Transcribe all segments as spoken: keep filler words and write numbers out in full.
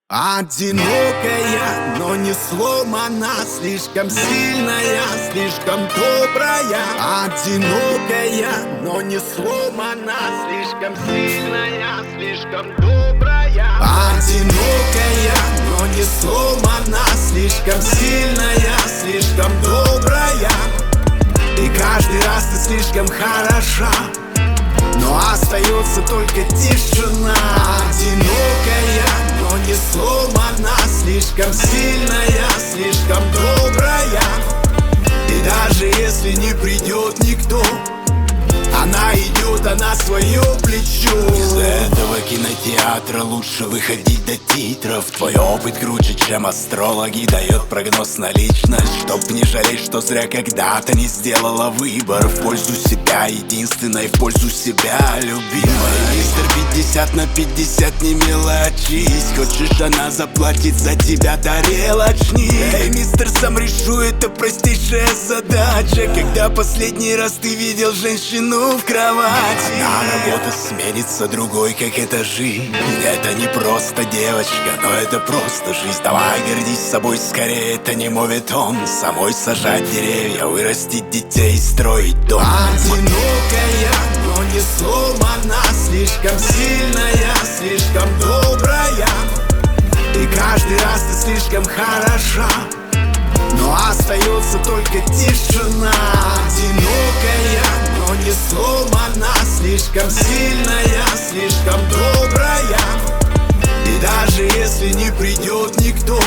Одинокая, но не сломана, слишком сильная, слишком добрая. Одинокая, но не сломана, слишком сильная, слишком добрая. Одинокая, но не сломана, слишком сильная, слишком добрая. И каждый раз ты слишком хороша, но остается только тишина. Одинокая, но не сломана, слишком сильная, слишком добрая. И даже если не придет никто, она идет, она свое плечо. Из этого кинотеатра лучше выходить до титров. Твой опыт круче, чем астрологи, дает прогноз на личность. Чтоб не жалеть, что зря когда-то не сделала выбор в пользу себя, единственной, в пользу себя, любимой. Мистер пятьдесят на пятьдесят, не мелочись. Хочешь, она заплатит за тебя тарелочник. Эй, мистер, сам решу, это простейшая задача. Когда последний раз ты видел женщину в кровати? Одна работа сменится другой, как это жизнь. Это не просто девочка, но это просто жизнь. Давай гордись собой скорее, это не моветон. Самой сажать деревья, вырастить детей, строить дом. Одинокая, но не сломана, слишком сильная, слишком добрая. И каждый раз ты слишком хороша, но остается только тишина. Одинокая, но не сломана, слишком сильная, слишком добрая. И даже если не придет никто,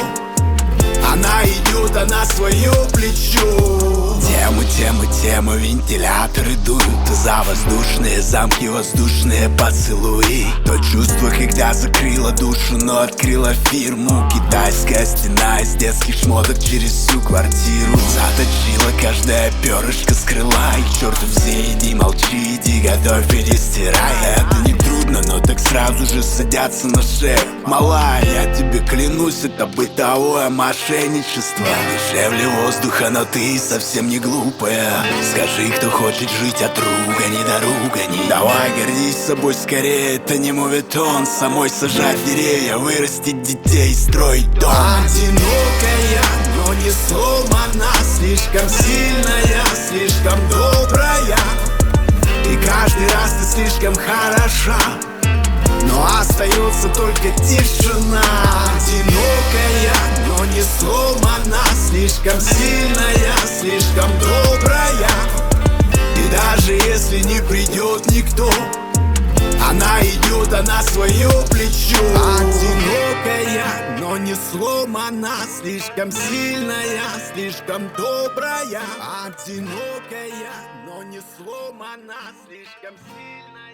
она идет, она свое плечо. Темы, темы, темы, вентиляторы дуют за воздушные замки, воздушные поцелуи. То чувство, когда закрыла душу, но открыла фирму. Китайская стена из детских шмоток через всю квартиру. Заточила каждое перышко с крыла. И к черту все, иди, молчи, иди, готовь, перестирай. Это не трудно, но так сразу же садятся на шею. Малая, я тебе клянусь, это бытовое мошенничество. Дешевле воздуха, но ты совсем не глупая. Скажи, кто хочет жить от ругани до ругани. Давай гордись собой скорее, это не моветон. Самой сажать деревья, вырастить детей, строить дом. Одинокая, но не сломана, слишком сильная, слишком добрая. И каждый раз ты слишком хороша, но остается только тишина. Одинокая, но не сломана, слишком сильная, слишком добрая. И даже если не придет никто, она идет, она свое плечо. Одинокая, но не сломана, слишком сильная, слишком добрая. Одинокая, но не сломана, слишком сильная.